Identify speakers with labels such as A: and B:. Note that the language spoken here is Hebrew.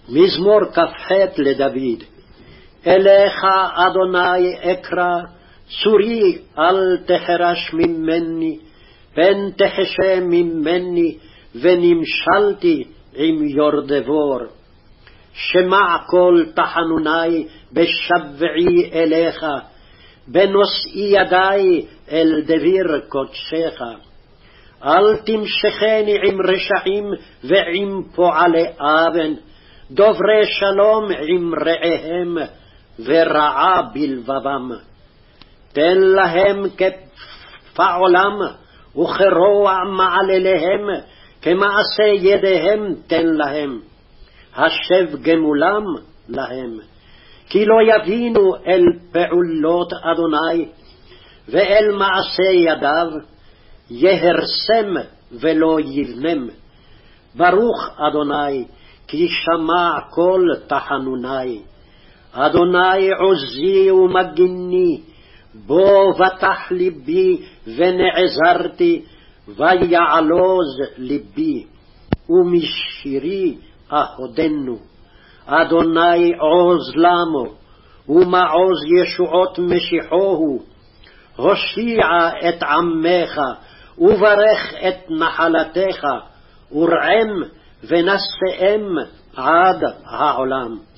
A: מזמור כ"ח לדוד. אליך אדוני אקרא, צורי אל תחרש ממני, פן תחשה ממני, ונמשלתי עם יורדבור. שמע קול תחנוני בשבעי אליך, בנושאי ידי אל דביר קודשך. אל תמשכני עם רשעים ועם פועלי אוון, דוברי שלום עם רעיהם, ורעה בלבבם. תן להם כפעולם, וכרוע מעלליהם, כמעשה ידיהם תן להם. השב גמולם להם. כי לא יבינו אל פעולות אדוני, ואל מעשה ידיו, יהרסם ולא יבנם. ברוך אדוני, כי שמע קול תחנוני. אדוני עוזי ומגיני, בו בטח ליבי ונעזרתי, ויעלוז ליבי, ומשירי אהודנו. אדוני עוז למו, ומעוז ישועות משיחוהו. הושיע את עמך, וברך את נחלתך, ורעם ונשאם עד העולם.